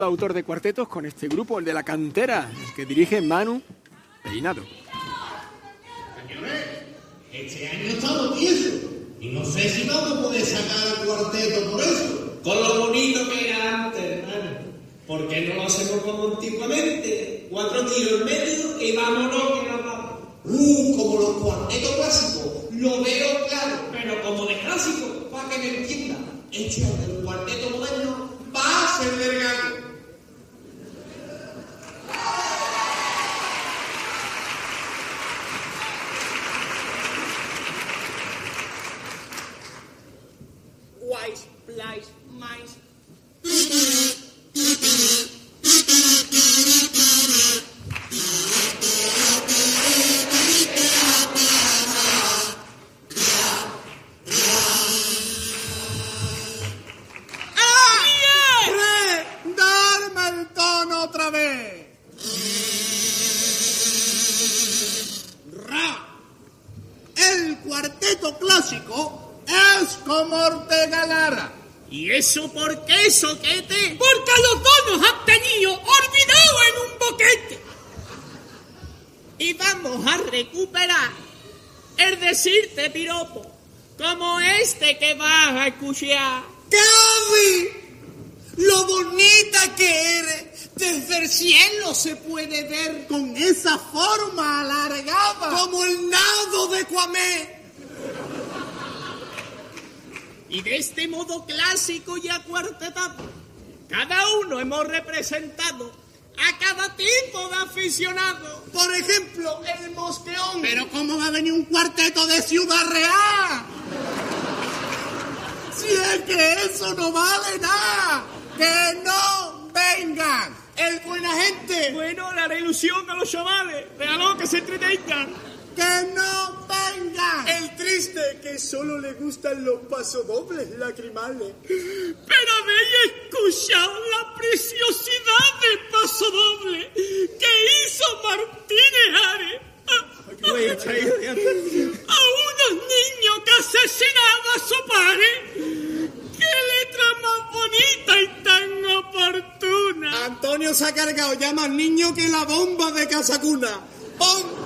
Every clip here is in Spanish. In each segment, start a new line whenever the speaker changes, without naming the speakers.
autor de cuartetos con este grupo, el de La Cantera, el que dirige Manu Peinado.
Este año estamos tiesos y no sé si vamos a poder sacar al cuarteto por eso.
Con lo bonito que era antes, hermano. ¿Por qué no lo hacemos como antiguamente? 4 tiros en medio y vámonos que nos vamos.
Como los cuartetos clásicos. Lo veo claro.
Pero como de clásico,
Para que me entienda, este año el cuarteto moderno va a ser del gato.
Wise, Plies, Mice.
¡Darme el tono otra vez! Ra. El cuarteto clásico es como Ortega Lara.
¿Y eso por qué, soquete? Porque a los dos nos han tenido olvidados en un boquete. Y vamos a recuperar el decirte piropo, como este que vas a escuchar.
¡Gaby! ¡Lo bonita que eres! Desde el cielo se puede ver con esa forma alargada, como el nado de Cuamé.
Y de este modo clásico y acuartetado, cada uno hemos representado a cada tipo de aficionado.
Por ejemplo, el mosqueón. Pero ¿cómo va a venir un cuarteto de Ciudad Real? Si es que eso no vale nada. ¡Que no vengan! El buena gente.
Bueno, le haré ilusión a los chavales. Déjalo que se entretengan.
¡Que no vengan!
El triste, que solo le gustan los pasodobles lacrimales.
Pero habéis escuchado la preciosidad del pasodoble que hizo Martínez Ares a unos niños que asesinaba a su padre. ¡Qué letra más bonita y tan oportuna!
Antonio se ha cargado ya más niño que la bomba de Casacuna. ¡Pon!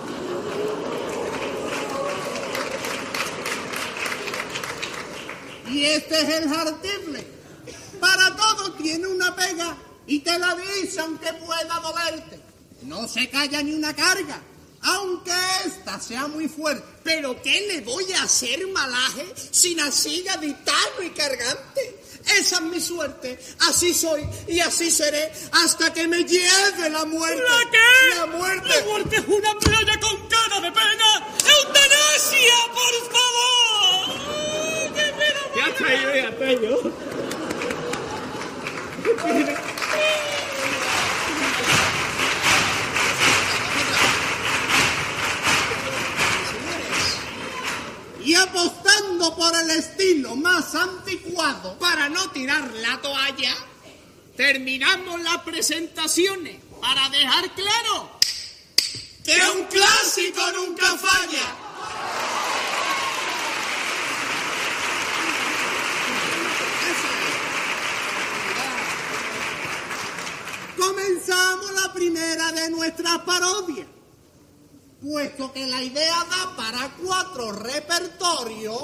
Y este es el jartible. Para todo tiene una pega y te la dice aunque pueda dolerte. No se calla ni una carga, aunque esta sea muy fuerte. ¿Pero qué le voy a hacer malaje sin así gaditano y cargante? Esa es mi suerte, así soy y así seré hasta que me lleve la muerte.
¿La qué?
La muerte.
La muerte es una playa con cara de pena. ¡Eutanasia, por favor! ¡Qué pena! Ya está yo, ya está yo.
Y apostando por el estilo más anticuado para no tirar la toalla,
Terminamos las presentaciones para dejar claro
que un clásico nunca falla. Comenzamos la primera de nuestras parodias. Puesto que la idea da para 4 repertorios.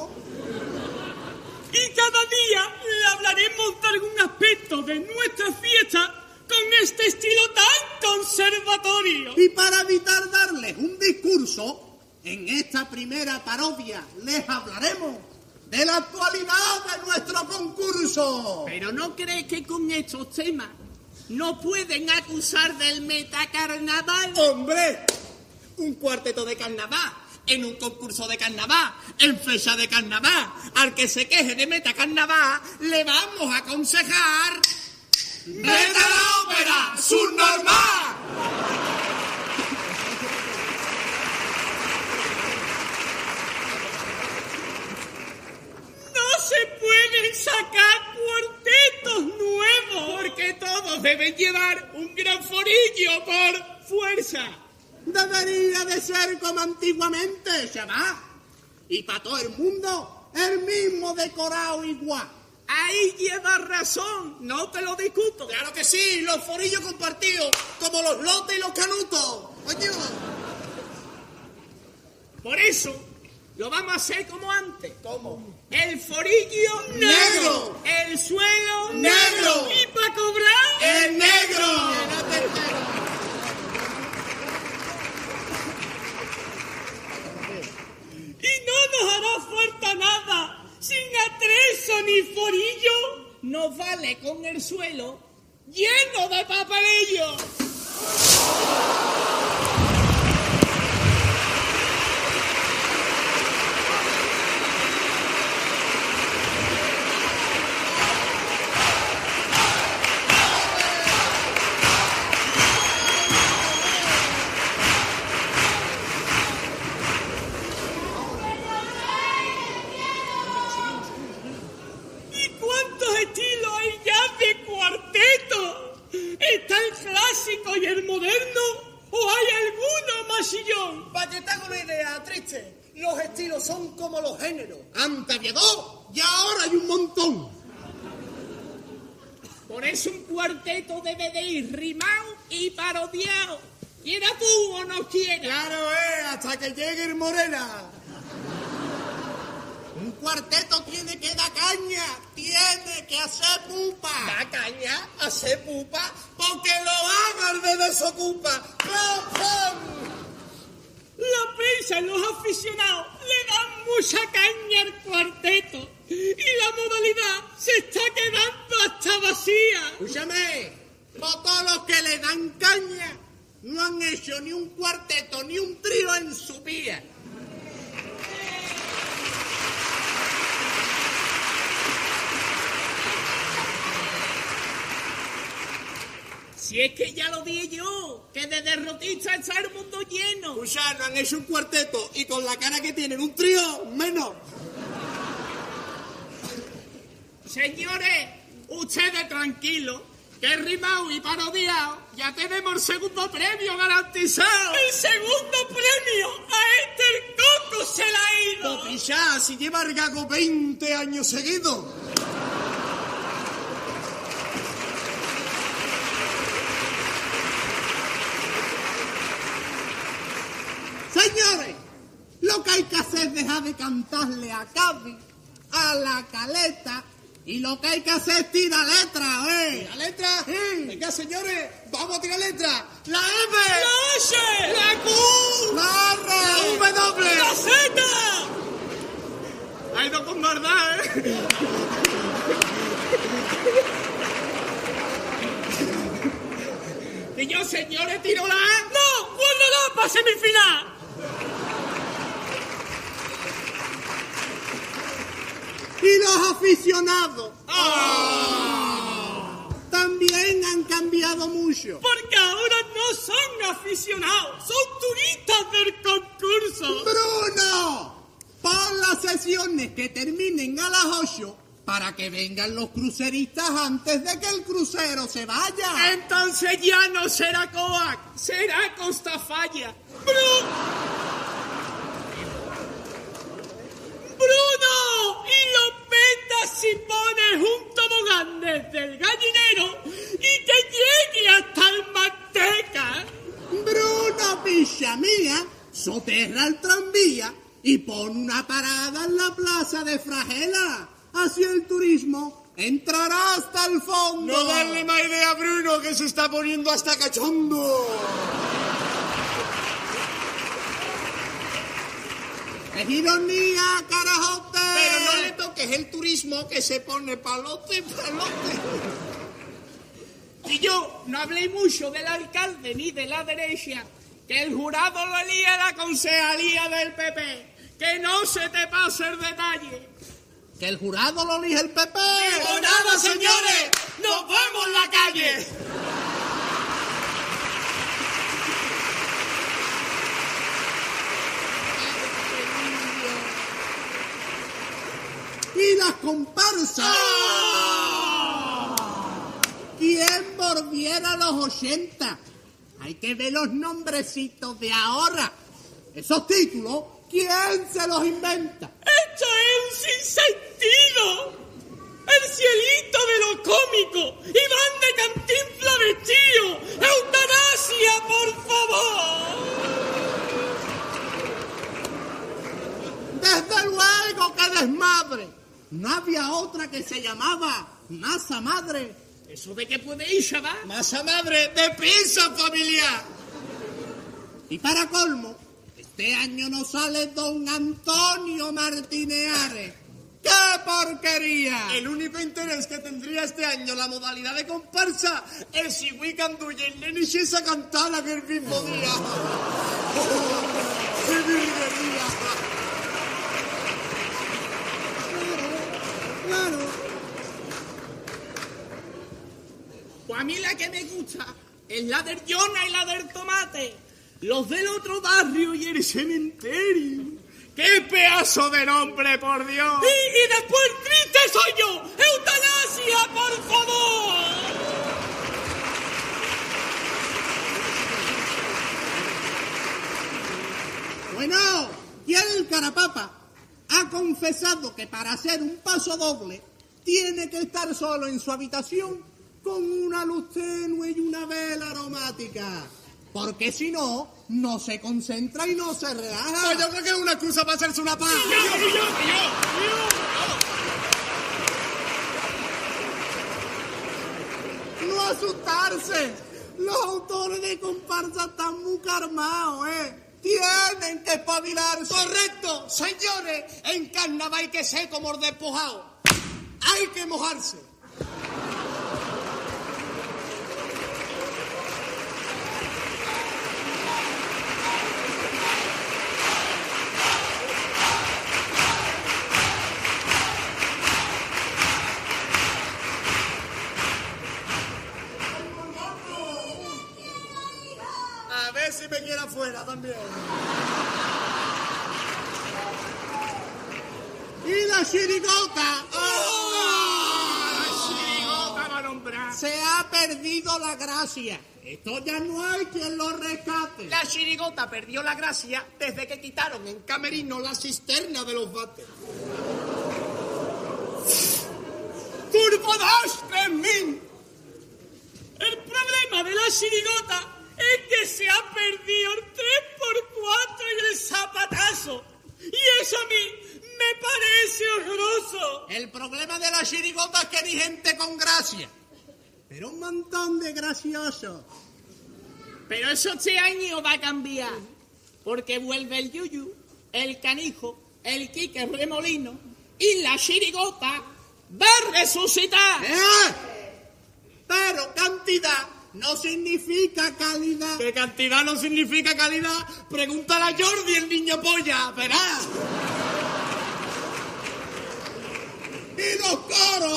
y cada día le hablaremos de algún aspecto de nuestra fiesta con este estilo tan conservatorio.
Y para evitar darles un discurso, en esta primera parodia les hablaremos de la actualidad de nuestro concurso.
Pero ¿no crees que con estos temas no pueden acusar del metacarnaval?
¡Hombre! Un cuarteto de carnaval, en un concurso de carnaval, en fecha de carnaval. Al que se queje de metacarnaval, le vamos a aconsejar... ¡Vete a la ópera subnormal!
No se pueden sacar cuartetos nuevos porque todos deben llevar un gran forillo por fuerza.
Debería de ser como antiguamente, chaval. Y para todo el mundo, el mismo decorado igual.
Ahí llevas razón, no te lo discuto.
Claro que sí, los forillos compartidos, como los lotes y los canutos. Oye.
Por eso, lo vamos a hacer como antes.
¿Cómo?
El forillo
negro.
El suelo
negro.
Y para cobrar
¡El negro!
Y no nos hará falta nada. Sin atrezo ni forillo, nos vale con el suelo lleno de papelillo. ¿Está el clásico y el moderno? ¿O hay alguno más sillón?
Para que te haga una idea, triste, los estilos son como los géneros. Antes había dos y ahora hay un montón.
Por eso un cuarteto debe de ir rimado y parodiado. Quiera tú o no quiera.
Claro, hasta que llegue el Morena. Un cuarteto tiene que dar caña, tiene que hacer pupa. ¿Da caña? ¿Hacer pupa? Porque lo hagan de desocupa. ¡Pum!
La prensa y los aficionados le dan mucha caña al cuarteto. Y la modalidad se está quedando hasta vacía.
Escúchame, por todos los que le dan caña no han hecho ni un cuarteto ni un trío en su vida.
Si es que ya lo dije yo, que de derrotista está el mundo lleno.
Escucha, no han hecho un cuarteto y con la cara que tienen un trío, menos.
Señores, ustedes tranquilos, que rimado y parodiado ya tenemos el segundo premio garantizado. ¡El segundo premio! ¡A este el coco se la ha ido!
Pichá, si lleva el gago 20 años seguidos. Señores, lo que hay que hacer es dejar de cantarle a Cádiz, a la Caleta, y lo que hay que hacer es tirar letra, ¿Tirar letra? Sí. Venga, señores, vamos a tirar letra. La M,
¡La S!
la Q, la R, la W,
¡La Z!
Ha ido con verdad,
Y yo, señores, tiro la A. ¡No! ¡Guárdala para semifinal!
Y los aficionados también han cambiado mucho.
Porque ahora no son aficionados, son turistas del concurso.
¡Bruno! Pon las sesiones que terminen a las 8 para que vengan los cruceristas antes de que el crucero se vaya.
Entonces ya no será Coac, será Costa Falla. ¡Bruno! Y lo metas si pones un tobogán desde el gallinero y te llegue hasta el manteca.
Bruno, picha mía, soterra el tranvía y pon una parada en la plaza de Fragela. Así el turismo entrará hasta el fondo.
No darle más idea a Bruno, que se está poniendo hasta cachondo.
¡Es ironía, carajote!
Pero no le toques el turismo, que se pone palote.
Y yo no hablé mucho del alcalde ni de la derecha, que el jurado lo elía la concejalía del PP. Que no se te pase el detalle.
¿Que el jurado lo elige el PP?
¡O nada, señores! ¡Nos vemos en la calle!
Y las comparsas. ¿Quién volviera a los 80? Hay que ver los nombrecitos de ahora. Esos títulos, ¿quién se los inventa?
¡Esto es un sinsentido! el cielito de lo cómico, y van de Cantinflas vestido. ¡Eutanasia, por favor!
Desde luego que desmadre. No había otra que se llamaba masa madre.
¿Eso de qué puede ir, chaval?
Masa madre de pizza familiar. Y para colmo, este año no sale don Antonio Martínez Ares. ¡Qué porquería!
El único interés que tendría este año la modalidad de comparsa es si Wicandu y el Neni Chesa cantaran el mismo día. ¡Qué virguería!
Claro.
Pues a mí la que me gusta es la del Yona y la del Tomate. Los del otro barrio y el cementerio. ¡Qué pedazo de nombre, por Dios! Y después el triste soy yo. ¡Eutanasia, por favor!
Bueno, y el carapapa ha confesado que para hacer un paso doble tiene que estar solo en su habitación con una luz tenue y una vela aromática. Porque si no, no se concentra y no se relaja.
Pues yo creo que es una excusa para hacerse una paja.
No asustarse. Los autores de comparsa están muy calmados, Tienen que espabilarse.
Correcto, señores. En carnaval hay que ser como el despojado. Hay que mojarse. A ver si me quiere afuera también.
Y la chirigota.
La chirigota va a nombrar.
Se ha perdido la gracia. Esto ya no hay quien lo rescate.
La chirigota perdió la gracia desde que quitaron en Camerino la cisterna de los bates.
¡Turbo 2, 3000! El problema de la chirigota es que se ha perdido el 3x4 y el zapatazo. Y eso a mí me parece horroroso.
El problema de la chirigota es que ni gente con gracia. Pero un montón de graciosos.
Pero eso este año va a cambiar. Porque vuelve el Yuyu, el Canijo, el Quique Remolino y la chirigota va a resucitar.
Pero cantidad no significa calidad.
¿Qué cantidad no significa calidad? Pregúntale a Jordi, el niño polla, verás.
¡Y los coros!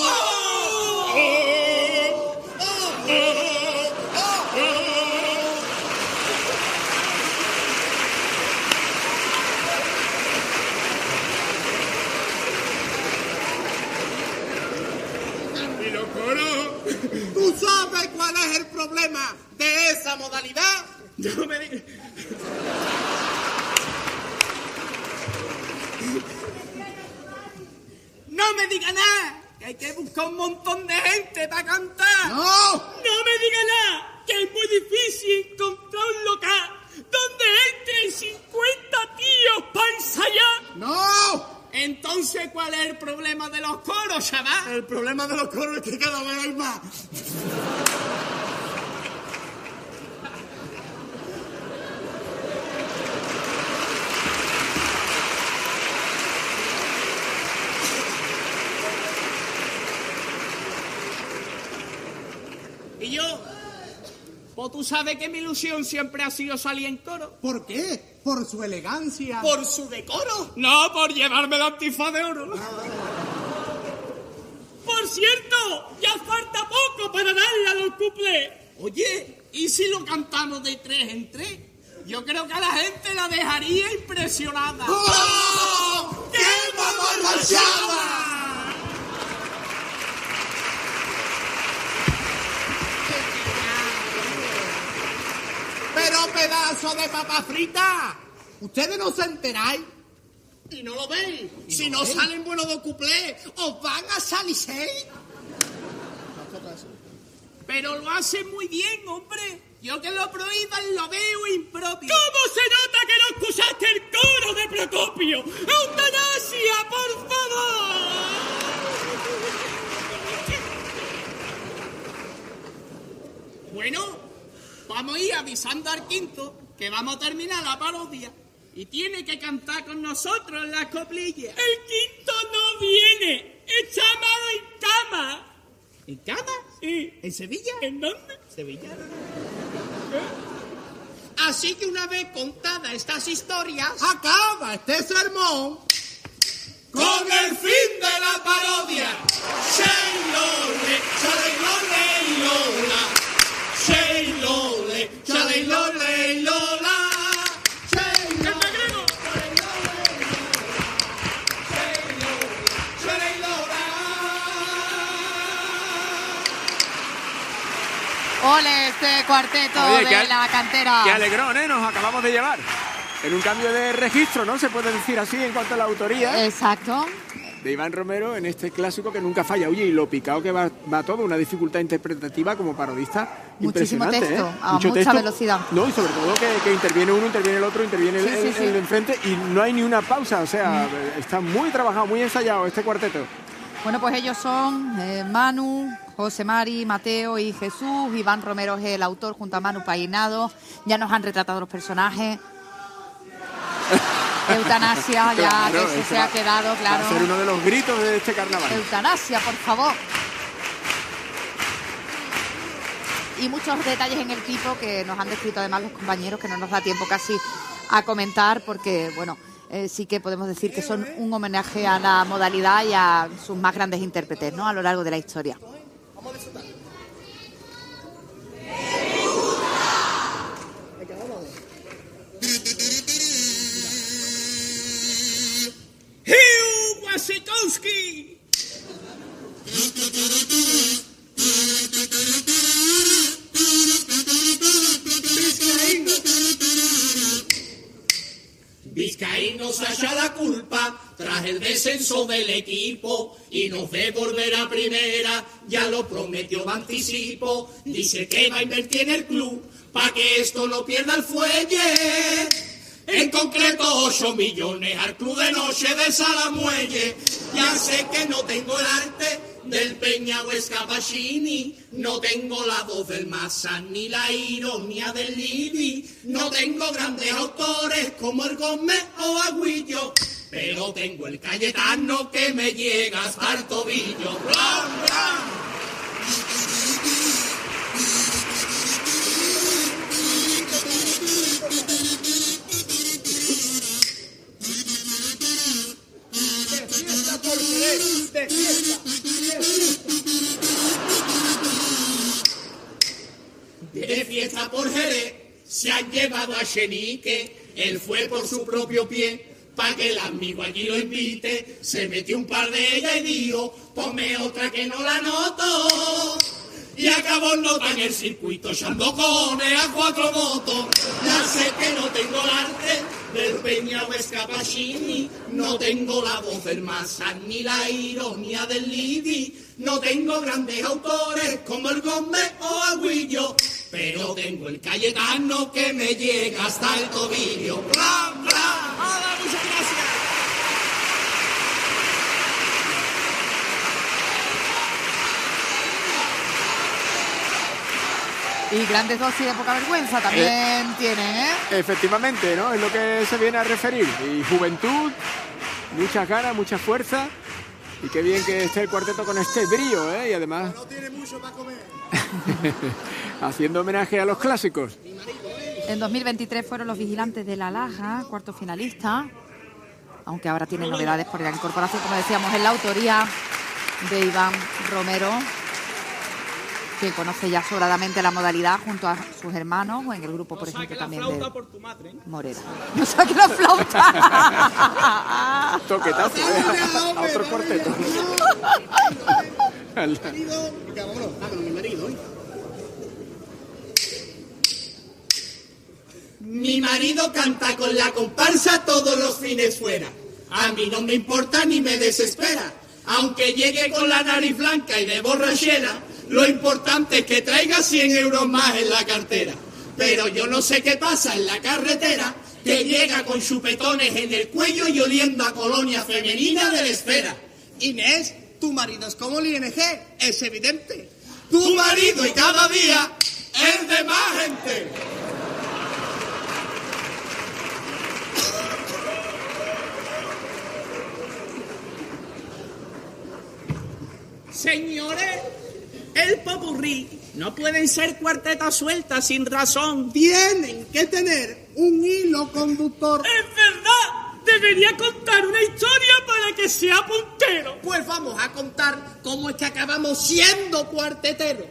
¿Y los coros?
¿Tú sabes cuál es el problema de esa modalidad?
No me digas. No me diga nada, que hay que buscar un montón de gente para cantar.
¡No!
No me diga nada, que es muy difícil encontrar un local donde entren 50 tíos para ensayar.
¡No!
Entonces, ¿cuál es el problema de los coros, chaval?
El problema de los coros es que cada vez hay más.
Y yo, pues tú sabes que mi ilusión siempre ha sido salir en coro.
¿Por qué? Por su elegancia.
¿Por su decoro? No, por llevarme la antifaz de oro. Por cierto, ya falta poco para darle a los cuplés. Oye, ¿y si lo cantamos de 3 en 3? Yo creo que a la gente la dejaría impresionada.
¡Oh! ¡Qué mamarrachada! Pero pedazo de papa frita, ¿ustedes no se enteráis Y no lo veis. Si no salen buenos dos cuplés, os van a salir 6.
Pero lo hace muy bien, hombre. Yo que lo prohíban lo veo impropio. ¿Cómo se nota que no escuchaste el coro de Procopio? ¡Eutanasia, por favor! Bueno, vamos a ir avisando al quinto que vamos a terminar la parodia. Y tiene que cantar con nosotros en las coplillas. El quinto no viene. Está malo en cama. ¿En cama? Sí. ¿En Sevilla? ¿En dónde? Sevilla.
Así que una vez contadas estas historias, acaba este sermón
con el fin de la parodia. Sheilole, chaleilole, lola. Sheilole, chaleilole, lola.
Ole, este cuarteto. Oye, de la cantera.
Qué alegrón, ¿eh? Nos acabamos de llevar. En un cambio de registro, ¿no? Se puede decir así en cuanto a la autoría.
Exacto.
De Iván Romero en este clásico que nunca falla. Oye, y lo picado que va todo, una dificultad interpretativa como parodista.
Muchísimo
impresionante,
texto,
¿eh?
a mucha velocidad.
No, y sobre todo que interviene uno, interviene el otro, interviene el de enfrente y no hay ni una pausa. O sea, está muy trabajado, muy ensayado este cuarteto.
Bueno, pues ellos son Manu, José Mari, Mateo y Jesús. Iván Romero es el autor junto a Manu Painado. Ya nos han retratado los personajes. Eutanasia, ya claro, que se ha quedado, claro.
Va a ser uno de los gritos de este carnaval.
Eutanasia, por favor. Y muchos detalles en el tipo que nos han descrito además los compañeros, que no nos da tiempo casi a comentar, porque, bueno, sí que podemos decir que son un homenaje a la modalidad y a sus más grandes intérpretes, ¿no?, a lo largo de la historia. Vamos a disfrutar.
¡Hiu, Wasikowski! Vizcaíno se halla la culpa tras el descenso del equipo y nos ve volver a primera, ya lo prometió anticipo. Dice que va a invertir en el club pa' que esto no pierda el fuelle. En concreto 8 millones al club de noche de Salamuelle. Ya sé que no tengo el arte del Peña o Scapacini, no tengo la voz del Massa ni la ironía del Libi, no tengo grandes autores como el Gómez o Aguillo, pero tengo el Cayetano que me llega hasta el tobillo. ¡Blam, blam! De fiesta por Jerez se han llevado a Chenique, él fue por su propio pie, pa' que el amigo allí lo invite, se metió un par de ellas y dijo, ponme otra que no la noto. Y acabó nota en el circuito, echando cojones a 4 motos. Ya sé que no tengo el arte del Peña o Scapacini, no tengo la voz del Massa ni la ironía del Libi, no tengo grandes autores como el Gómez o Aguillo, pero tengo el Cayetano que me llega hasta el tobillo. ¡Blam, blam! ¡Hola, muchas gracias!
Y grandes dosis de poca vergüenza también tienen, ¿eh?
Efectivamente, ¿no? Es lo que se viene a referir. Y juventud, muchas ganas, mucha fuerza. Y qué bien que esté el cuarteto con este brío, ¿eh? Y además...
No tiene mucho para comer.
haciendo homenaje a los clásicos.
En 2023 fueron los Vigilantes de la Laja, cuarto finalista. Aunque ahora tienen novedades por la incorporación, como decíamos, en la autoría de Iván Romero, que conoce ya sobradamente la modalidad junto a sus hermanos, o en el grupo, por ejemplo, también de Morera. No saque la flauta.
Toquetazo, a otro cuarteto.
Mi marido canta con la comparsa todos los fines fuera. a mí no me importa ni me desespera. Aunque llegue con la nariz blanca y de borrachera, lo importante es que traiga 100 euros más en la cartera. Pero yo no sé qué pasa en la carretera, que llega con chupetones en el cuello y oliendo a colonia femenina de la esfera.
Inés, tu marido es como el ING, es evidente.
Tu marido y cada día es de más gente. Señores, el popurrí no pueden ser cuartetas sueltas sin razón.
Tienen que tener un hilo conductor.
¡Es verdad! Debería contar una historia para que sea puntero.
Pues vamos a contar cómo es que acabamos siendo cuarteteros.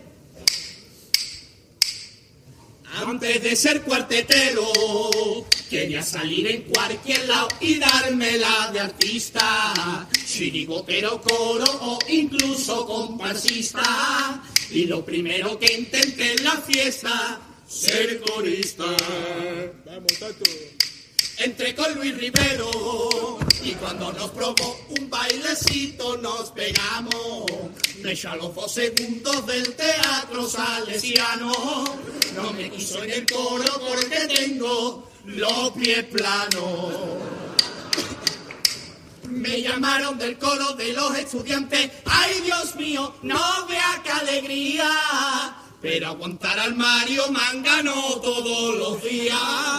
Antes de ser cuartetero, quería salir en cualquier lado y dármela de artista, chirigotero, coro o incluso comparsista. Y lo primero que intenté en la fiesta, ser corista.
Vamos, Tato.
Entré con Luis Rivero y cuando nos probó un bailecito nos pegamos. Me echó a los 2 segundos del teatro salesiano. No me quiso en el coro porque tengo los pies planos. Me llamaron del coro de los estudiantes. ¡Ay, Dios mío! No vea qué alegría. Pero aguantar al Mario Mangano todos los días.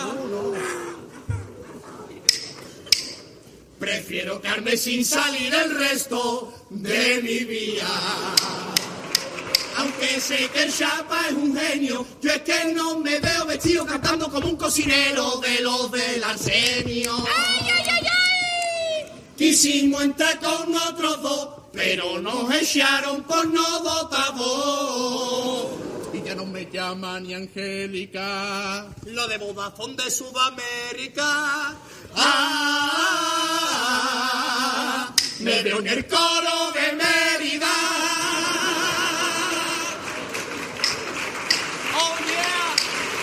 Prefiero quedarme sin salir el resto de mi vida. Aunque sé que el Chapa es un genio, yo es que no me veo vestido cantando como un cocinero de los del Arsenio.
¡Ay, ay, ay, ay!
Quisimos entrar con otros 2, pero nos echaron por no dotar voz.
Y ya no me llaman ni Angélica. Lo de Vodafone de Sudamérica.
Me veo en el coro de Mérida.
¡Oh, yeah!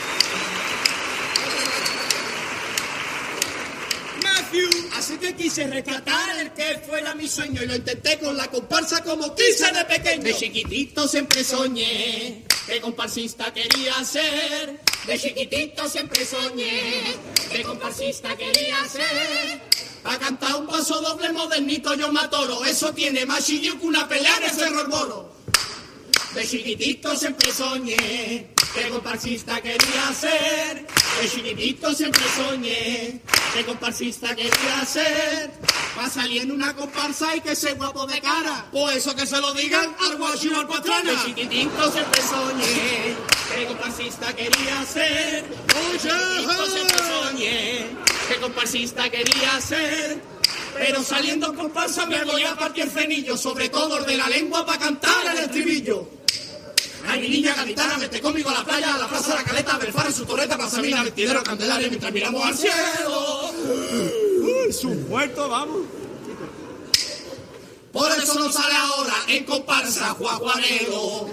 Matthew. Así que quise rescatar el que fuera mi sueño y lo intenté con la comparsa como quise de pequeño. De chiquitito siempre soñé que comparsista quería ser. De chiquitito siempre soñé que comparsista quería ser. Pa' cantar un paso doble modernito yo me atoro. Eso tiene más chillo que una pelea en el Cerro El Moro. De chiquitito siempre soñé que comparsista quería ser. De chiquitito siempre soñé que comparsista quería ser. Pa' salir en una comparsa y que sea guapo de cara.
Pues eso que se lo digan al guacho al patrona.
De chiquitito siempre soñé que comparsista quería ser. De chiquitito siempre soñé que comparsista quería ser. Pero saliendo en comparsa me voy a partir el frenillo, sobre todo el de la lengua para cantar el estribillo. Ay, mi niña gaditana, vete conmigo a la playa, a la plaza de la Caleta, Belfar en su torreta, Plaza Mina, Vestidero, Candelaria, mientras miramos al cielo.
Su muerto, vamos.
Por eso no sale ahora en comparsa Juaguanero.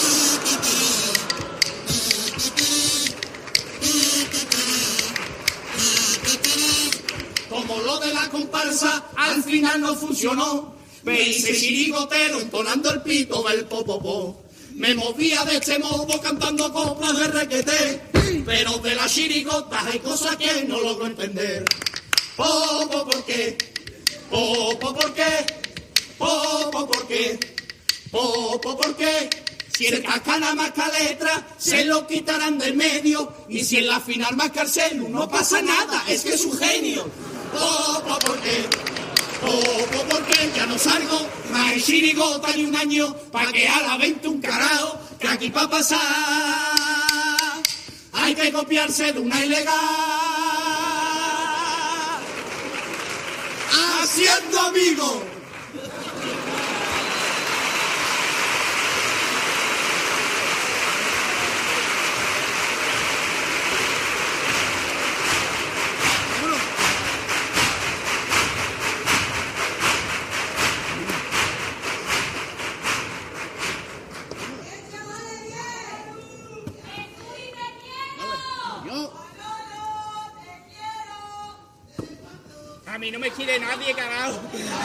Como lo de la comparsa al final no funcionó, me hice chirigotero entonando el pito del popopó. Me movía de este modo cantando coplas de requete, pero de las chirigotas hay cosas que no logro entender. Popo, ¿por qué? Popo, ¿por qué? Popo, ¿por qué? Popo, ¿por qué? Si el cascana marca letra, se lo quitarán del medio. Y si en la final marca el celu, no pasa nada, es que es un genio. Popo, ¿por qué? Popo, ¿por qué? Ya no salgo más en chirigota ni un año, pa' que a la 20 un carajo, que aquí pa' pasar hay que copiarse de una ilegal. Haciendo amigos. mí no me quiere nadie, carajo.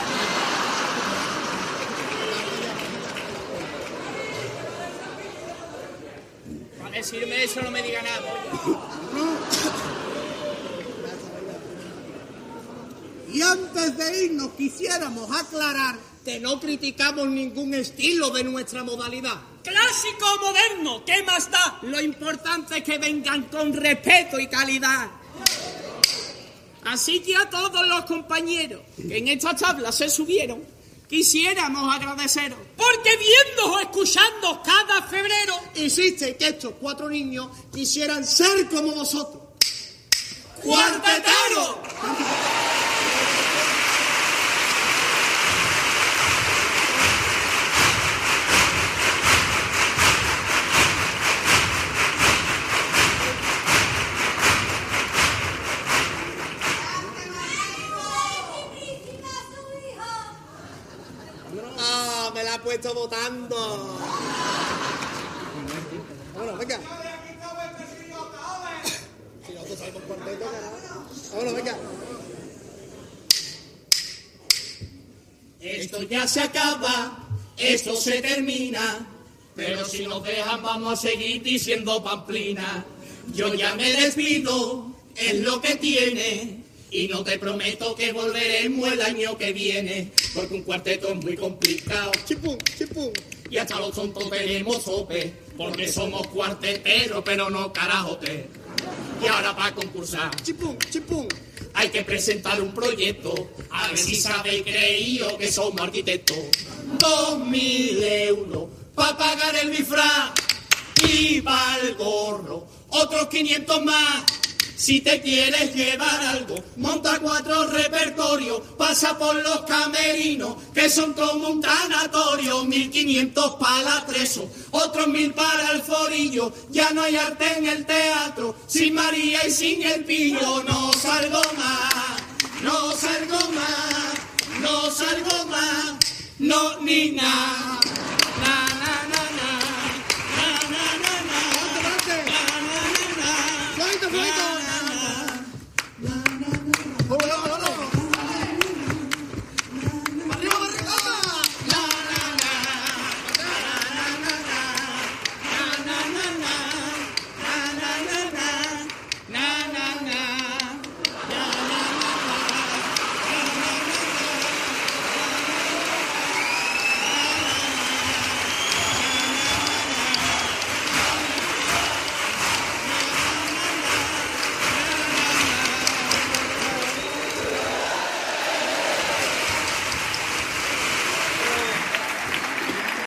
Para decirme eso no me diga nada.
Y antes de irnos quisiéramos aclarar que no criticamos ningún estilo de nuestra modalidad.
Clásico o moderno, ¿qué más da?
Lo importante es que vengan con respeto y calidad.
Así que a todos los compañeros que en esta tabla se subieron, quisiéramos agradeceros. Porque viendo o escuchando cada febrero,
Insiste que estos 4 niños quisieran ser como vosotros.
¡cuartetero!
Ah, me la ha puesto votando. Vámonos, venga. Si nosotros sabemos cuarteto, carajo. Vámonos, venga.
Esto ya se acaba, esto se termina, pero si nos dejan vamos a seguir diciendo pamplina. Yo ya me despido, es lo que tiene, y no te prometo que volveremos el año que viene, porque un cuarteto es muy complicado.
Chipum, chipum.
Y hasta los tontos tenemos sope, porque somos cuarteteros, pero no carajotes. Y ahora para concursar
Chipum, chipum.
hay que presentar un proyecto, a ver si sabéis creído que somos arquitectos. 2.000 euros para pagar el disfraz y para el gorro, otros 500 más. Si te quieres llevar algo, monta 4 repertorios, pasa por los camerinos, que son como un tanatorio. 1.500 para el atrezo, otros 1.000 para el forillo. Ya no hay arte en el teatro, sin María y sin el pillo. No salgo más, no salgo más, no salgo más, no ni nada.